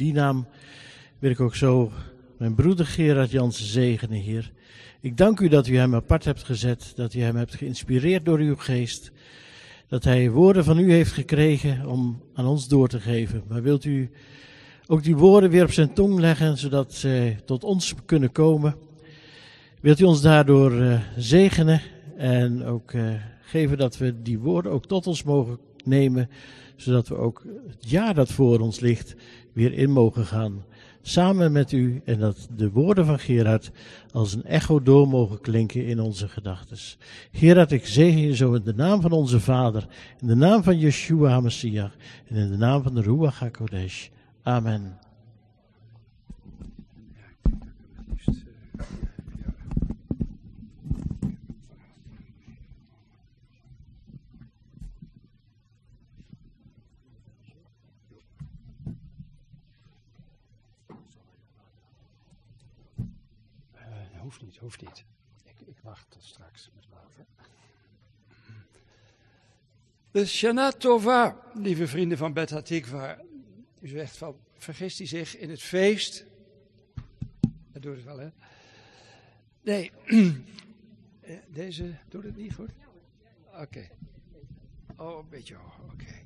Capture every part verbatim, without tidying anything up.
die naam wil ik ook zo mijn broeder Gerard Jansen zegenen, Heer. Ik dank u dat u hem apart hebt gezet, dat u hem hebt geïnspireerd door uw geest. Dat hij woorden van u heeft gekregen om aan ons door te geven. Maar wilt u ook die woorden weer op zijn tong leggen, zodat ze tot ons kunnen komen. Wilt u ons daardoor uh, zegenen en ook uh, geven dat we die woorden ook tot ons mogen nemen, zodat we ook het jaar dat voor ons ligt weer in mogen gaan. Samen met u en dat de woorden van Gerard als een echo door mogen klinken in onze gedachtes. Gerard, ik zegen je zo in de naam van onze Vader, in de naam van Yeshua HaMashiach en in de naam van de Ruach HaKodesh. Amen. Hoeft niet, hoeft niet. Ik, ik wacht tot straks met water. De Shana Tova, lieve vrienden van Bet HaTikva. U zegt van, vergist hij zich in het feest? Dat doet het wel, hè? Nee, deze doet het niet goed? Oké. Okay. Oh, een beetje hoog, oké. Okay.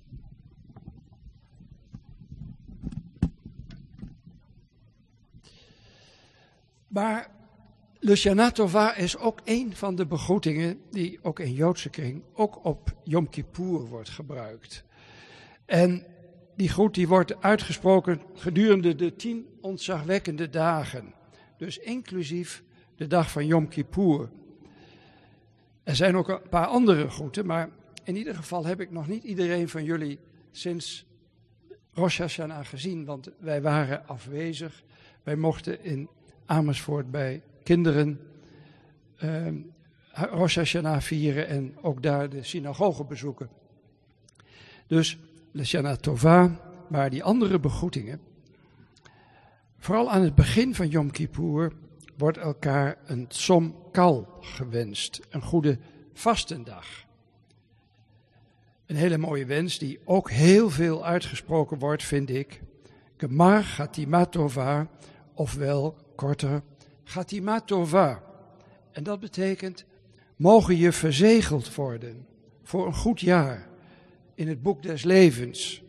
Maar de Shana Tova is ook een van de begroetingen die ook in Joodse kring, ook op Yom Kippur wordt gebruikt. En die groet die wordt uitgesproken gedurende de tien ontzagwekkende dagen. Dus inclusief de dag van Yom Kippur. Er zijn ook een paar andere groeten, maar in ieder geval heb ik nog niet iedereen van jullie sinds Rosh Hashanah gezien, want wij waren afwezig. Wij mochten in Amersfoort bij kinderen uh, Rosh Hashanah vieren en ook daar de synagoge bezoeken. Dus de Shana Tova, maar die andere begroetingen. Vooral aan het begin van Yom Kippur wordt elkaar een Tzom Kal gewenst, een goede vastendag. Een hele mooie wens die ook heel veel uitgesproken wordt, vind ik. Gemar Chatima Tova, ofwel korter Chatima Tova. En dat betekent, mogen je verzegeld worden voor een goed jaar in het boek des levens.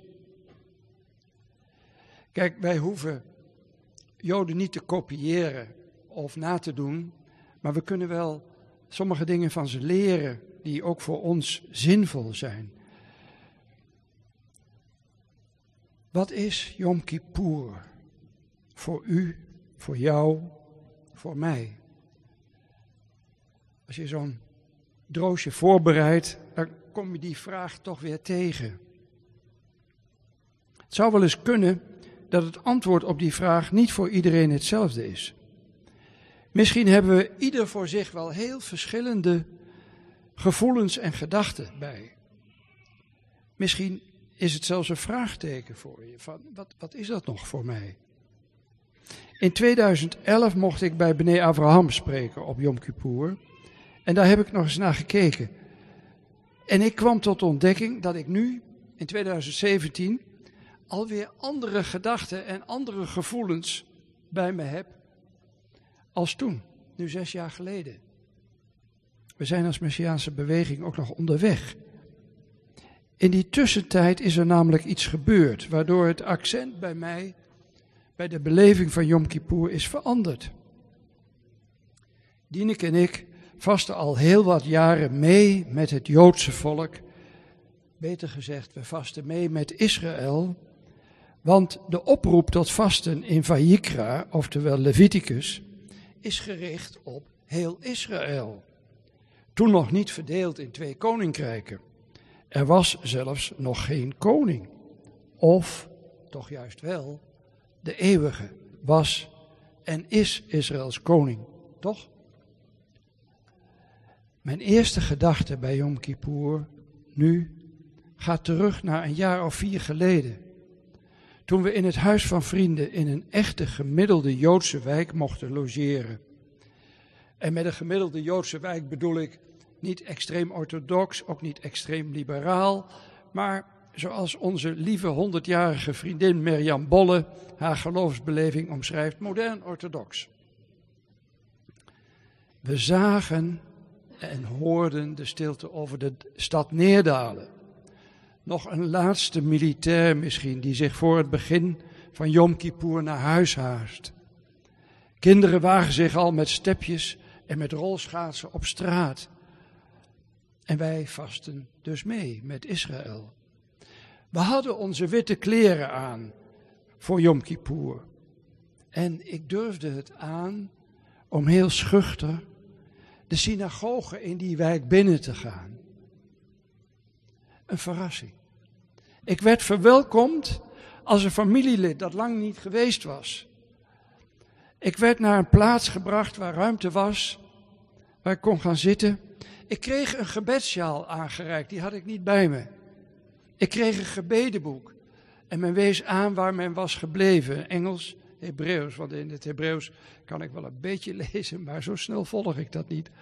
Kijk, wij hoeven Joden niet te kopiëren of na te doen, maar we kunnen wel sommige dingen van ze leren die ook voor ons zinvol zijn. Wat is Yom Kippur voor u, voor jou, voor mij? Als je zo'n droosje voorbereidt, dan kom je die vraag toch weer tegen. Het zou wel eens kunnen dat het antwoord op die vraag niet voor iedereen hetzelfde is. Misschien hebben we ieder voor zich wel heel verschillende gevoelens en gedachten bij. Misschien is het zelfs een vraagteken voor je, van wat, wat is dat nog voor mij? In tweeduizend elf mocht ik bij Bnei Avraham spreken op Yom Kippur. En daar heb ik nog eens naar gekeken. En ik kwam tot de ontdekking dat ik nu, in tweeduizend zeventien, alweer andere gedachten en andere gevoelens bij me heb als toen, nu zes jaar geleden. We zijn als Messiaanse beweging ook nog onderweg. In die tussentijd is er namelijk iets gebeurd, waardoor het accent bij mij, bij de beleving van Yom Kippur, is veranderd. Dieneke en ik vasten al heel wat jaren mee met het Joodse volk. Beter gezegd, we vasten mee met Israël. Want de oproep tot vasten in Vayikra, oftewel Leviticus, is gericht op heel Israël. Toen nog niet verdeeld in twee koninkrijken. Er was zelfs nog geen koning. Of, toch juist wel, de eeuwige was en is Israëls koning, toch? Mijn eerste gedachte bij Yom Kippur, nu, gaat terug naar een jaar of vier geleden. Toen we in het huis van vrienden in een echte gemiddelde Joodse wijk mochten logeren. En met een gemiddelde Joodse wijk bedoel ik niet extreem orthodox, ook niet extreem liberaal, maar zoals onze lieve honderdjarige vriendin Mirjam Bolle haar geloofsbeleving omschrijft, modern orthodox. We zagen en hoorden de stilte over de stad neerdalen. Nog een laatste militair misschien, die zich voor het begin van Yom Kippur naar huis haast. Kinderen wagen zich al met stepjes en met rolschaatsen op straat. En wij vasten dus mee met Israël. We hadden onze witte kleren aan voor Yom Kippur. En ik durfde het aan om heel schuchter de synagoge in die wijk binnen te gaan. Een verrassing. Ik werd verwelkomd als een familielid dat lang niet geweest was. Ik werd naar een plaats gebracht waar ruimte was, waar ik kon gaan zitten. Ik kreeg een gebedssjaal aangereikt, die had ik niet bij me. Ik kreeg een gebedenboek en men wees aan waar men was gebleven. Engels, Hebreeuws, want in het Hebreeuws kan ik wel een beetje lezen, maar zo snel volg ik dat niet.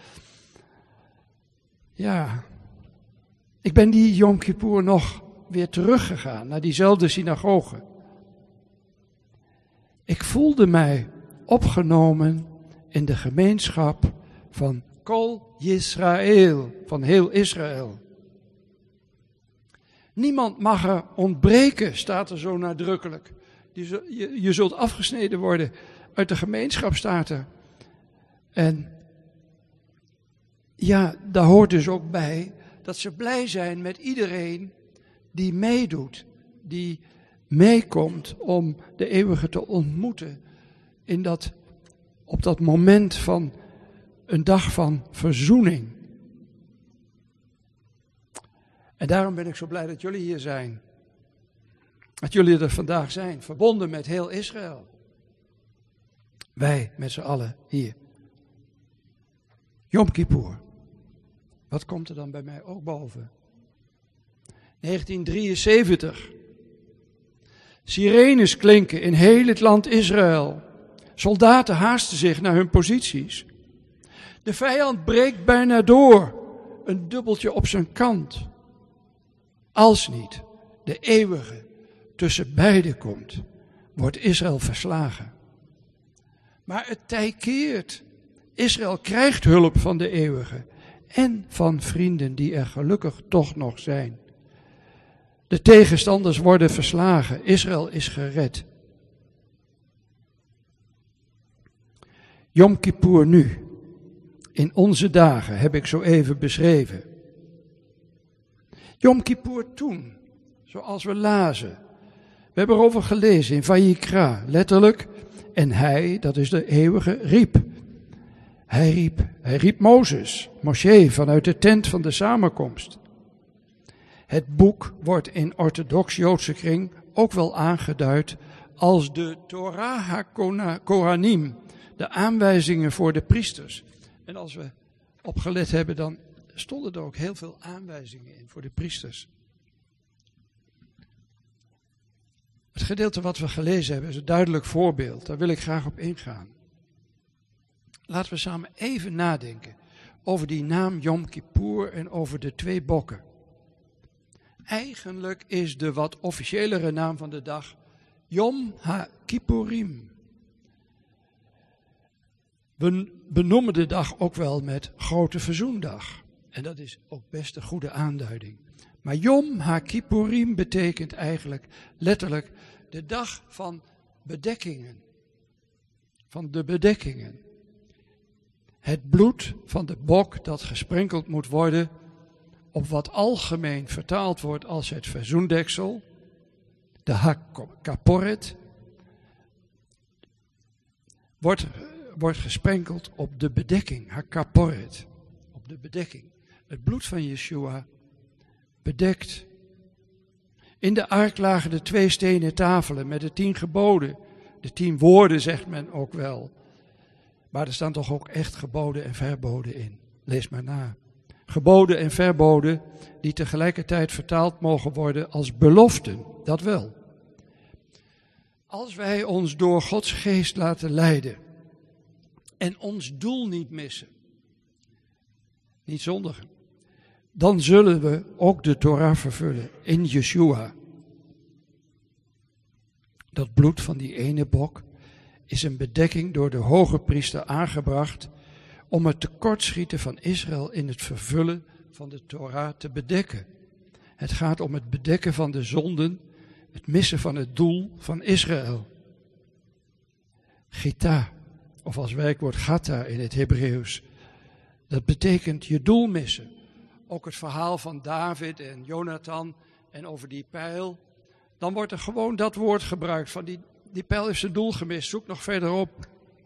Ja, ik ben die Yom Kippur nog weer teruggegaan naar diezelfde synagoge. Ik voelde mij opgenomen in de gemeenschap van Kol Yisrael, van heel Israël. Niemand mag er ontbreken, staat er zo nadrukkelijk. Je, je zult afgesneden worden uit de gemeenschap, staat er. En ja, daar hoort dus ook bij dat ze blij zijn met iedereen die meedoet, die meekomt om de eeuwige te ontmoeten in dat, op dat moment van een dag van verzoening. En daarom ben ik zo blij dat jullie hier zijn. Dat jullie er vandaag zijn, verbonden met heel Israël. Wij met z'n allen hier. Yom Kippur. Wat komt er dan bij mij ook boven? negentien drieënzeventig. Sirenes klinken in heel het land Israël. Soldaten haasten zich naar hun posities. De vijand breekt bijna door. Een dubbeltje op zijn kant. Als niet de eeuwige tussen beiden komt, wordt Israël verslagen. Maar het tij keert. Israël krijgt hulp van de eeuwige en van vrienden die er gelukkig toch nog zijn. De tegenstanders worden verslagen. Israël is gered. Yom Kippur nu, in onze dagen, heb ik zo even beschreven. Yom Kippur toen, zoals we lazen. We hebben erover gelezen in Vayikra, letterlijk. En hij, dat is de eeuwige, riep. Hij riep, hij riep Mozes, Moshe, vanuit de tent van de samenkomst. Het boek wordt in orthodox-Joodse kring ook wel aangeduid als de Torah HaKohanim, de aanwijzingen voor de priesters. En als we opgelet hebben, dan stonden er ook heel veel aanwijzingen in voor de priesters. Het gedeelte wat we gelezen hebben is een duidelijk voorbeeld. Daar wil ik graag op ingaan. Laten we samen even nadenken over die naam Yom Kippur en over de twee bokken. Eigenlijk is de wat officiëlere naam van de dag Yom HaKippurim. We benoemen de dag ook wel met Grote Verzoendag. En dat is ook best een goede aanduiding. Maar Yom HaKippurim betekent eigenlijk letterlijk de dag van bedekkingen. Van de bedekkingen. Het bloed van de bok dat gesprenkeld moet worden op wat algemeen vertaald wordt als het verzoendeksel, de hakaporet, wordt, wordt gesprenkeld op de bedekking, hakaporet, op de bedekking. Het bloed van Yeshua bedekt. In de ark lagen de twee stenen tafelen met de tien geboden, de tien woorden zegt men ook wel. Maar er staan toch ook echt geboden en verboden in. Lees maar na. Geboden en verboden die tegelijkertijd vertaald mogen worden als beloften. Dat wel. Als wij ons door Gods geest laten leiden en ons doel niet missen, niet zondigen, dan zullen we ook de Torah vervullen in Yeshua. Dat bloed van die ene bok is een bedekking door de hoge priester aangebracht om het tekortschieten van Israël in het vervullen van de Torah te bedekken. Het gaat om het bedekken van de zonden, het missen van het doel van Israël. Gita, of als werkwoord gata in het Hebreeuws, dat betekent je doel missen. Ook het verhaal van David en Jonathan en over die pijl. Dan wordt er gewoon dat woord gebruikt van die, die pijl heeft zijn doel gemist, zoek nog verderop.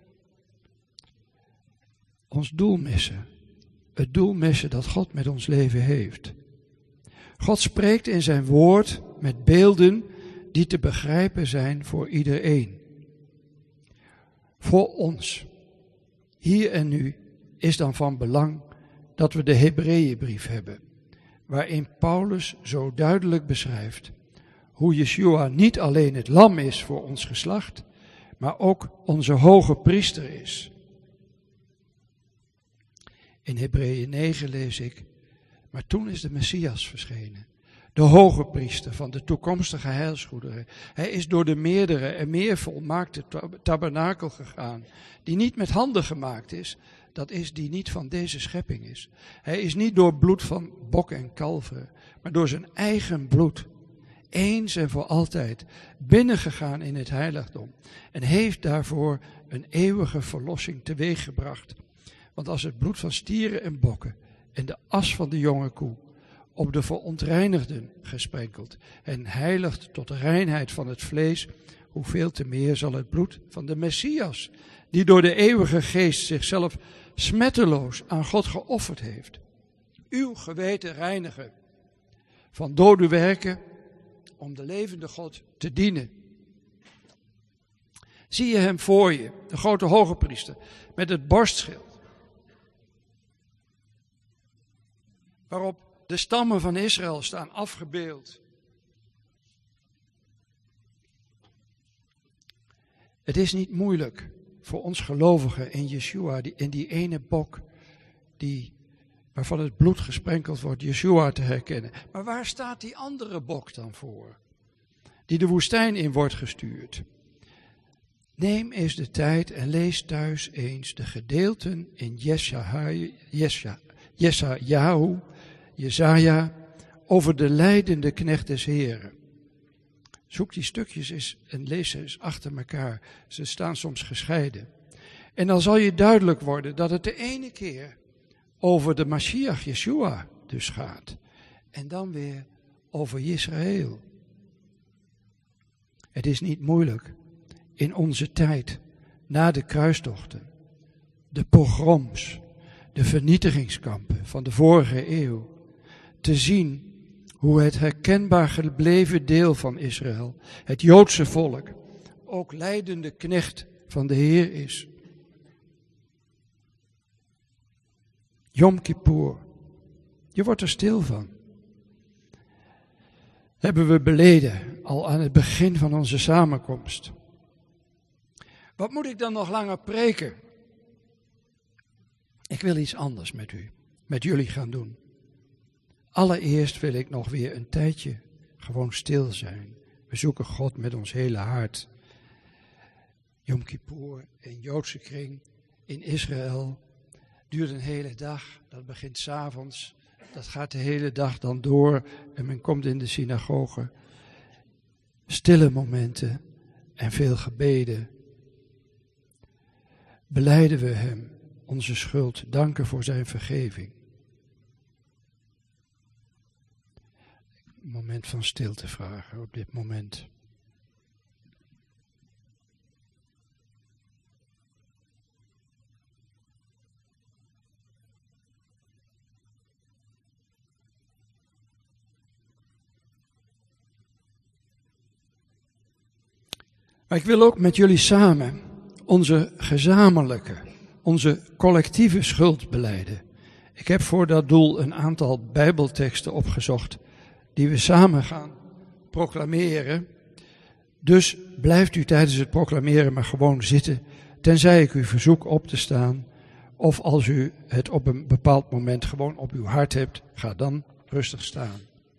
Ons doel missen. Het doel missen dat God met ons leven heeft. God spreekt in zijn woord met beelden die te begrijpen zijn voor iedereen. Voor ons, hier en nu, is dan van belang dat we de Hebreeënbrief hebben, waarin Paulus zo duidelijk beschrijft hoe Yeshua niet alleen het lam is voor ons geslacht, maar ook onze hoge priester is. In Hebreeën negen lees ik, maar toen is de Messias verschenen, de hoge priester van de toekomstige heilsgoederen. Hij is door de meerdere en meer volmaakte tabernakel gegaan, die niet met handen gemaakt is, dat is die niet van deze schepping is. Hij is niet door bloed van bok en kalveren, maar door zijn eigen bloed, eens en voor altijd, binnengegaan in het heiligdom en heeft daarvoor een eeuwige verlossing teweeggebracht. Want als het bloed van stieren en bokken en de as van de jonge koe op de verontreinigden gesprenkeld en heiligt tot de reinheid van het vlees, hoeveel te meer zal het bloed van de Messias, die door de eeuwige geest zichzelf smetteloos aan God geofferd heeft, uw geweten reinigen van dode werken om de levende God te dienen. Zie je hem voor je, de grote hoge priester, met het borstschild, waarop de stammen van Israël staan afgebeeld. Het is niet moeilijk voor ons gelovigen in Yeshua, die, in die ene bok die, waarvan het bloed gesprenkeld wordt, Yeshua te herkennen. Maar waar staat die andere bok dan voor, die de woestijn in wordt gestuurd? Neem eens de tijd en lees thuis eens de gedeelten in Jesajahu, Jesaja, over de lijdende knecht des Heren. Zoek die stukjes eens en lees ze eens achter elkaar. Ze staan soms gescheiden. En dan zal je duidelijk worden dat het de ene keer over de Mashiach Yeshua dus gaat. En dan weer over Israël. Het is niet moeilijk in onze tijd, na de kruistochten, de pogroms, de vernietigingskampen van de vorige eeuw, te zien hoe het herkenbaar gebleven deel van Israël, het Joodse volk, ook lijdende knecht van de Heer is. Yom Kippur, je wordt er stil van. Hebben we beleden al aan het begin van onze samenkomst. Wat moet ik dan nog langer preken? Ik wil iets anders met u, met jullie gaan doen. Allereerst wil ik nog weer een tijdje gewoon stil zijn. We zoeken God met ons hele hart. Yom Kippur, een Joodse kring in Israël, duurt een hele dag. Dat begint 's avonds. Dat gaat de hele dag dan door en men komt in de synagoge. Stille momenten en veel gebeden. Belijden we hem onze schuld, danken voor zijn vergeving. Een moment van stilte vragen op dit moment. Maar ik wil ook met jullie samen onze gezamenlijke, onze collectieve schuld belijden. Ik heb voor dat doel een aantal Bijbelteksten opgezocht die we samen gaan proclameren. Dus blijft u tijdens het proclameren maar gewoon zitten, tenzij ik u verzoek op te staan Of als u het op een bepaald moment gewoon op uw hart hebt, ga dan rustig staan.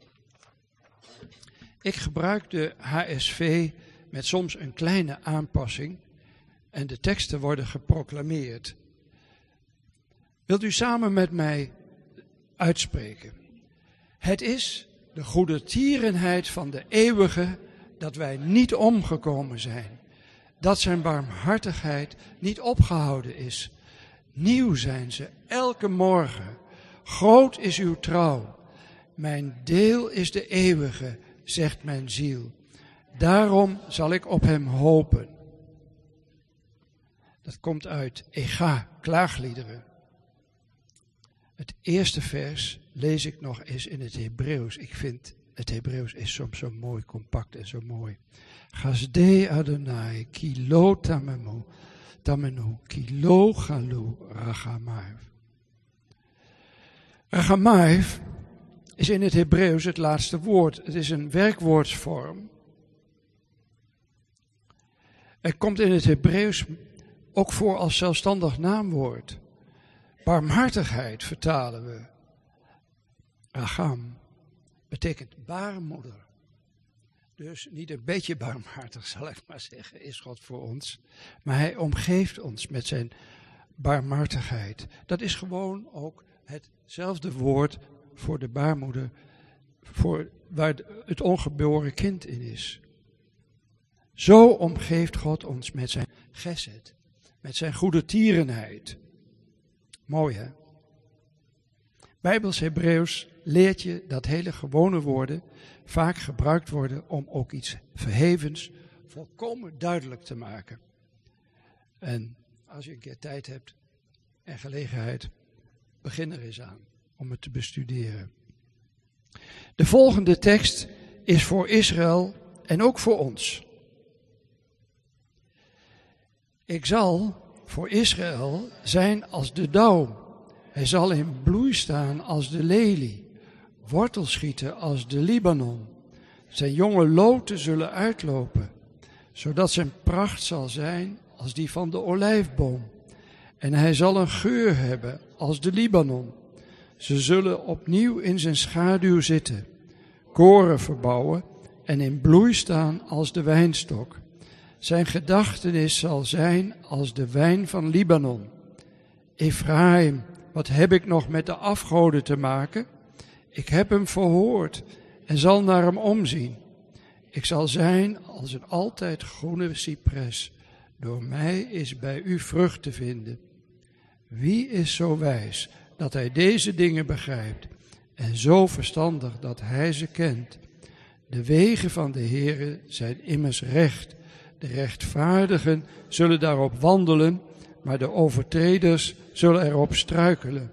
Ik gebruik de H S V met soms een kleine aanpassing en de teksten worden geproclameerd. Wilt u samen met mij uitspreken? Het is de goedertierenheid van de eeuwige dat wij niet omgekomen zijn. Dat zijn barmhartigheid niet opgehouden is. Nieuw zijn ze elke morgen. Groot is uw trouw. Mijn deel is de eeuwige, zegt mijn ziel. Daarom zal ik op hem hopen. Dat komt uit Ega, klaagliederen. Het eerste vers lees ik nog eens in het Hebreeuws. Ik vind het Hebreeuws is soms zo mooi, compact en zo mooi. Chasdei Adonai, kilo tamenu, tamenu, kilo chalu rachamav. Rachamav is in het Hebreeuws het laatste woord. Het is een werkwoordsvorm. Het komt in het Hebreeuws ook voor als zelfstandig naamwoord. Barmhartigheid vertalen we. Racham betekent baarmoeder. Dus niet een beetje barmhartig, zal ik maar zeggen, is God voor ons. Maar hij omgeeft ons met zijn barmhartigheid. Dat is gewoon ook hetzelfde woord voor de baarmoeder, voor waar het ongeboren kind in is. Zo omgeeft God ons met zijn gesed, met zijn goedertierenheid. Mooi, hè? Bijbels Hebreeuws leert je dat hele gewone woorden vaak gebruikt worden om ook iets verhevens volkomen duidelijk te maken. En als je een keer tijd hebt en gelegenheid, begin er eens aan om het te bestuderen. De volgende tekst is voor Israël en ook voor ons. Ik zal voor Israël zijn als de dauw. Hij zal in bloei staan als de lelie, wortel schieten als de Libanon. Zijn jonge loten zullen uitlopen, zodat zijn pracht zal zijn als die van de olijfboom. En hij zal een geur hebben als de Libanon. Ze zullen opnieuw in zijn schaduw zitten, koren verbouwen en in bloei staan als de wijnstok. Zijn gedachtenis zal zijn als de wijn van Libanon. Efraïm, wat heb ik nog met de afgoden te maken? Ik heb hem verhoord en zal naar hem omzien. Ik zal zijn als een altijd groene cypres. Door mij is bij u vrucht te vinden. Wie is zo wijs dat hij deze dingen begrijpt en zo verstandig dat hij ze kent? De wegen van de Heere zijn immers recht. De rechtvaardigen zullen daarop wandelen, maar de overtreders zullen erop struikelen.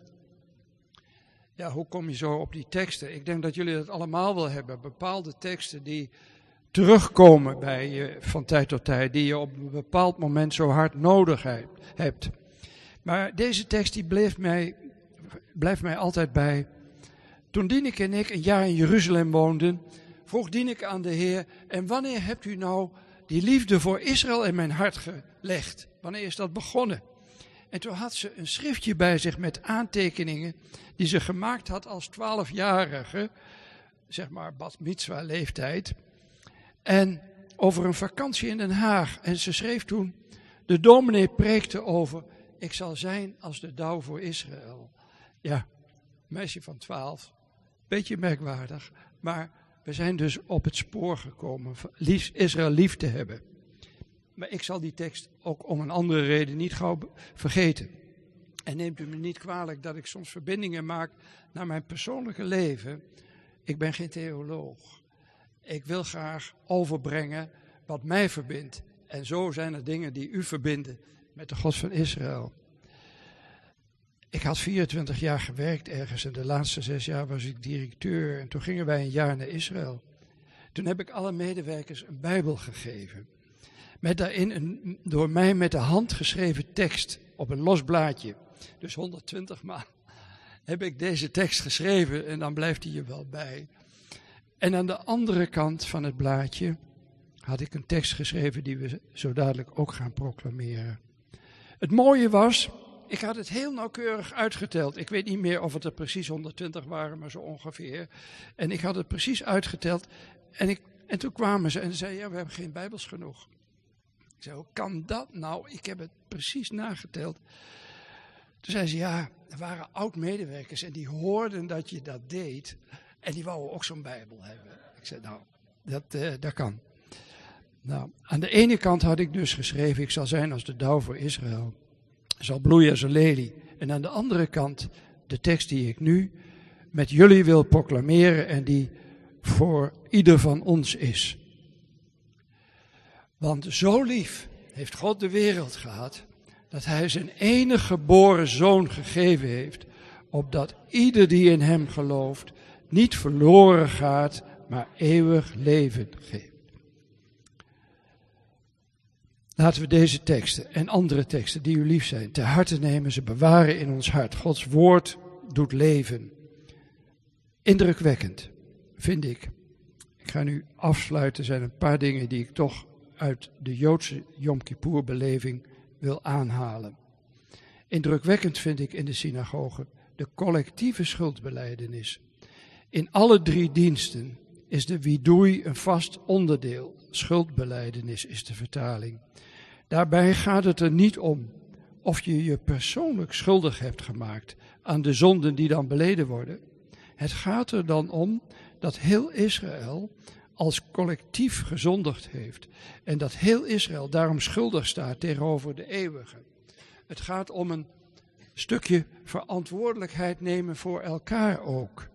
Ja, hoe kom je zo op die teksten? Ik denk dat jullie dat allemaal wel hebben. Bepaalde teksten die terugkomen bij je van tijd tot tijd, die je op een bepaald moment zo hard nodig hebt. Maar deze tekst die bleef mij, blijft mij altijd bij. Toen Dieneke en ik een jaar in Jeruzalem woonden, vroeg Dieneke aan de Heer, en wanneer hebt u nou die liefde voor Israël in mijn hart gelegd? Wanneer is dat begonnen? En toen had ze een schriftje bij zich met aantekeningen die ze gemaakt had als twaalfjarige, zeg maar bat mitzwa leeftijd. En over een vakantie in Den Haag. En ze schreef toen, de dominee preekte over, ik zal zijn als de dauw voor Israël. Ja, meisje van twaalf, beetje merkwaardig, maar we zijn dus op het spoor gekomen, lief, Israël lief te hebben. Maar ik zal die tekst ook om een andere reden niet gauw vergeten. En neemt u me niet kwalijk dat ik soms verbindingen maak naar mijn persoonlijke leven. Ik ben geen theoloog. Ik wil graag overbrengen wat mij verbindt. En zo zijn er dingen die u verbinden met de God van Israël. Ik had vierentwintig jaar gewerkt ergens en de laatste zes jaar was ik directeur. En toen gingen wij een jaar naar Israël. Toen heb ik alle medewerkers een Bijbel gegeven. Met daarin een door mij met de hand geschreven tekst op een los blaadje. Dus honderdtwintig maal heb ik deze tekst geschreven en dan blijft hij je wel bij. En aan de andere kant van het blaadje had ik een tekst geschreven die we zo dadelijk ook gaan proclameren. Het mooie was, ik had het heel nauwkeurig uitgeteld. Ik weet niet meer of het er precies honderdtwintig waren, maar zo ongeveer. En ik had het precies uitgeteld. En, ik, en toen kwamen ze en ze zeiden, ja, we hebben geen Bijbels genoeg. Ik zei, hoe kan dat nou? Ik heb het precies nageteld. Toen zei ze, ja, er waren oud-medewerkers en die hoorden dat je dat deed. En die wouden ook zo'n Bijbel hebben. Ik zei, nou, dat, uh, dat kan. Nou, aan de ene kant had ik dus geschreven, ik zal zijn als de dauw voor Israël. Zal bloeien als een lelie. En aan de andere kant de tekst die ik nu met jullie wil proclameren en die voor ieder van ons is. Want zo lief heeft God de wereld gehad, dat hij zijn enige geboren zoon gegeven heeft, opdat ieder die in hem gelooft niet verloren gaat, maar eeuwig leven geeft. Laten we deze teksten en andere teksten die u lief zijn ter harte nemen, ze bewaren in ons hart. Gods woord doet leven. Indrukwekkend, vind ik. Ik ga nu afsluiten, er zijn een paar dingen die ik toch uit de Joodse Yom Kippur beleving wil aanhalen. Indrukwekkend vind ik in de synagoge de collectieve schuldbelijdenis. In alle drie diensten is de widoei een vast onderdeel. Schuldbelijdenis is de vertaling. Daarbij gaat het er niet om of je je persoonlijk schuldig hebt gemaakt aan de zonden die dan beleden worden. Het gaat er dan om dat heel Israël als collectief gezondigd heeft en dat heel Israël daarom schuldig staat tegenover de eeuwige. Het gaat om een stukje verantwoordelijkheid nemen voor elkaar ook.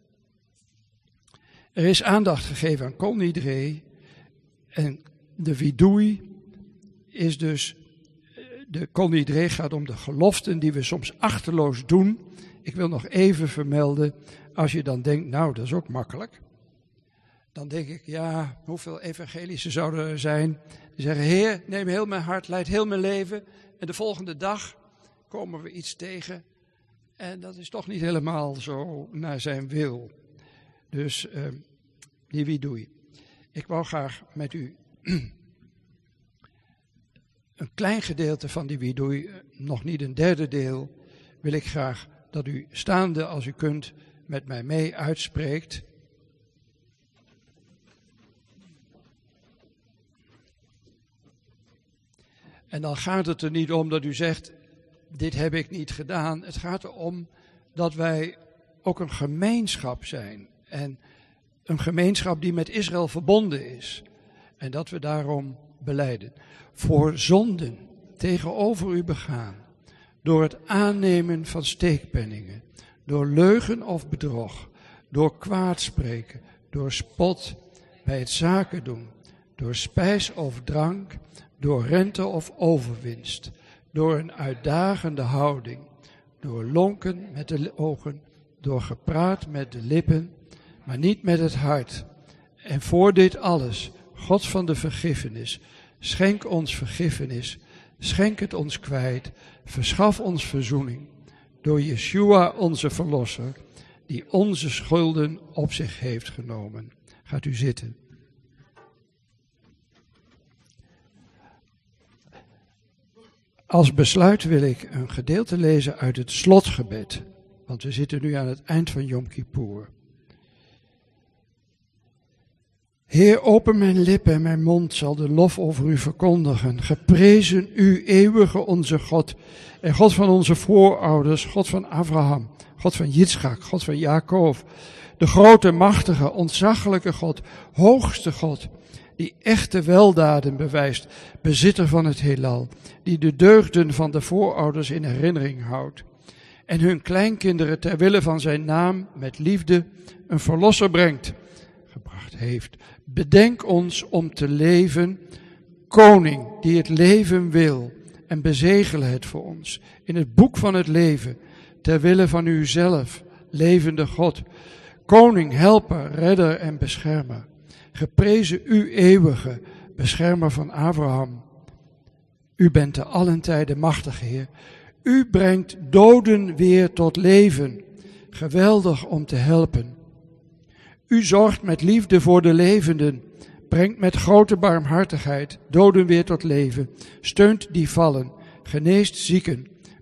Er is aandacht gegeven aan Kol Nidre en de widoei is dus, de Kol Nidre gaat om de geloften die we soms achterloos doen. Ik wil nog even vermelden, als je dan denkt, nou dat is ook makkelijk. Dan denk ik, ja, hoeveel evangelische zouden er zijn die zeggen, Heer, neem heel mijn hart, leid heel mijn leven. En de volgende dag komen we iets tegen en dat is toch niet helemaal zo naar zijn wil. Dus uh, die widoei. Ik wou graag met u een klein gedeelte van die widoei, nog niet een derde deel, wil ik graag dat u staande als u kunt met mij mee uitspreekt. En dan gaat het er niet om dat u zegt, dit heb ik niet gedaan. Het gaat erom dat wij ook een gemeenschap zijn. En een gemeenschap die met Israël verbonden is. En dat we daarom belijden. Voor zonden tegenover u begaan. Door het aannemen van steekpenningen. Door leugen of bedrog. Door kwaadspreken. Door spot bij het zaken doen. Door spijs of drank. Door rente of overwinst. Door een uitdagende houding. Door lonken met de ogen. Door gepraat met de lippen. Maar niet met het hart. En voor dit alles, God van de vergiffenis, schenk ons vergiffenis, schenk het ons kwijt, verschaf ons verzoening, door Yeshua onze verlosser, die onze schulden op zich heeft genomen. Gaat u zitten. Als besluit wil ik een gedeelte lezen uit het slotgebed, want we zitten nu aan het eind van Yom Kippur. Heer, open mijn lippen en mijn mond zal de lof over u verkondigen. Geprezen u, eeuwige onze God, en God van onze voorouders, God van Abraham, God van Jitschak, God van Jacob, de grote, machtige, ontzaglijke God, hoogste God, die echte weldaden bewijst, bezitter van het heelal, die de deugden van de voorouders in herinnering houdt en hun kleinkinderen ter wille van zijn naam met liefde een verlosser brengt, gebracht heeft. Bedenk ons om te leven, koning die het leven wil, en bezegel het voor ons in het boek van het leven, ter wille van uzelf, levende God, koning, helper, redder en beschermer. Geprezen u eeuwige, beschermer van Abraham. U bent te allen tijden machtig, Heer. U brengt doden weer tot leven, geweldig om te helpen. U zorgt met liefde voor de levenden, brengt met grote barmhartigheid doden weer tot leven, steunt die vallen, geneest zieken,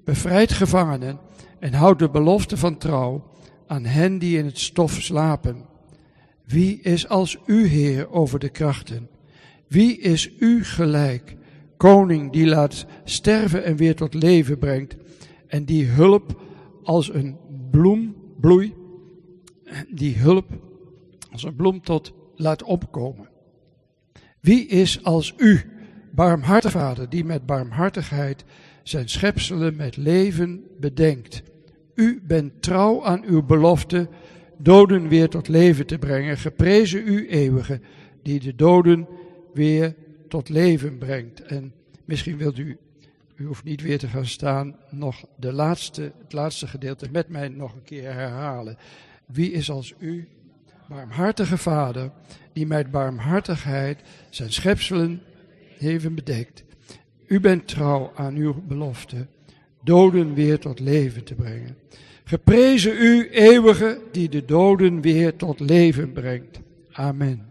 bevrijdt gevangenen en houdt de belofte van trouw aan hen die in het stof slapen. Wie is als u, Heer, over de krachten? Wie is u gelijk, koning die laat sterven en weer tot leven brengt, en die hulp als een bloem bloei, die hulp als een bloem tot laat opkomen? Wie is als u, barmhartige Vader, die met barmhartigheid zijn schepselen met leven bedenkt? U bent trouw aan uw belofte doden weer tot leven te brengen. Geprezen u, eeuwige, die de doden weer tot leven brengt. En misschien wilt u, u hoeft niet weer te gaan staan, nog de laatste, het laatste gedeelte met mij nog een keer herhalen. Wie is als u, barmhartige Vader, die met barmhartigheid zijn schepselen leven bedekt? U bent trouw aan uw belofte, doden weer tot leven te brengen. Geprezen u, eeuwige, die de doden weer tot leven brengt. Amen.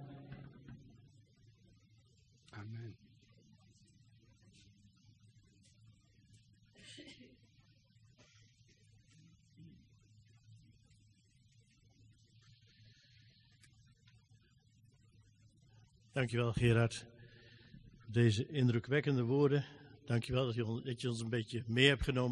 Amen. Dankjewel, Gerard, voor deze indrukwekkende woorden. Dankjewel dat je, dat je ons een beetje mee hebt genomen.